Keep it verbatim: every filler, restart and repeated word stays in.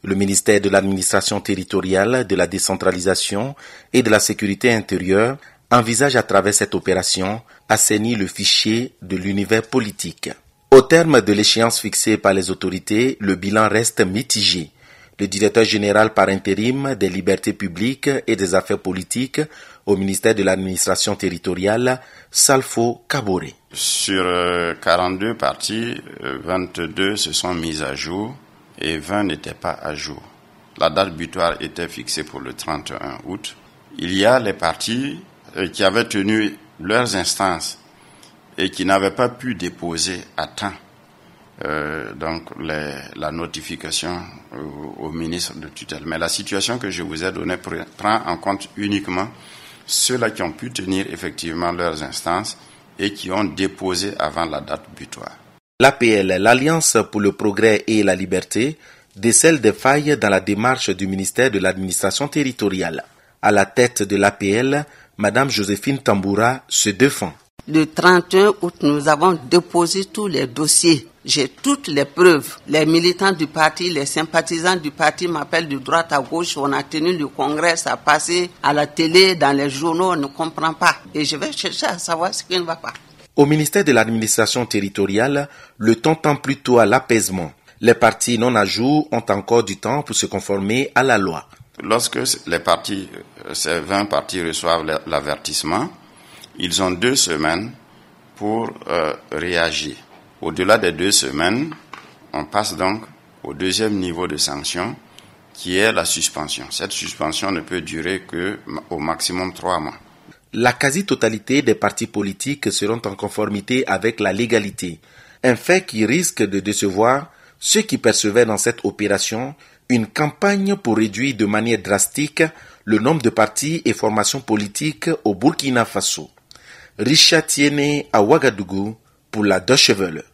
Le ministère de l'Administration territoriale, de la décentralisation et de la sécurité intérieure envisage à travers cette opération assainir le fichier de l'univers politique. Au terme de l'échéance fixée par les autorités, le bilan reste mitigé. Le directeur général par intérim des libertés publiques et des affaires politiques au ministère de l'administration territoriale, Salfo Kabore. Sur quarante-deux parties, vingt-deux se sont mises à jour et vingt n'étaient pas à jour. La date butoir était fixée pour le trente et un août. Il y a les parties qui avaient tenu leurs instances et qui n'avaient pas pu déposer à temps Euh, donc les, la notification au, au ministre de tutelle. Mais la situation que je vous ai donnée prend en compte uniquement ceux-là qui ont pu tenir effectivement leurs instances et qui ont déposé avant la date butoir. L'A P L, l'Alliance pour le progrès et la liberté, décèle des failles dans la démarche du ministère de l'administration territoriale. À la tête de l'A P L, Madame Joséphine Tamboura se défend. Le trente et un août, nous avons déposé tous les dossiers. J'ai toutes les preuves. Les militants du parti, les sympathisants du parti m'appellent de droite à gauche. On a tenu le congrès, ça a passé à la télé, dans les journaux, on ne comprend pas. Et je vais chercher à savoir ce qui ne va pas. Au ministère de l'administration territoriale, le temps tend plutôt à l'apaisement. Les partis non à jour ont encore du temps pour se conformer à la loi. Lorsque les partis, ces vingt partis reçoivent l'avertissement, ils ont deux semaines pour euh, réagir. Au-delà des deux semaines, on passe donc au deuxième niveau de sanction, qui est la suspension. Cette suspension ne peut durer qu'au maximum trois mois. La quasi-totalité des partis politiques seront en conformité avec la légalité, un fait qui risque de décevoir ceux qui percevaient dans cette opération une campagne pour réduire de manière drastique le nombre de partis et formations politiques au Burkina Faso. Richard Tiene à Ouagadougou pour la Deutsche Welle.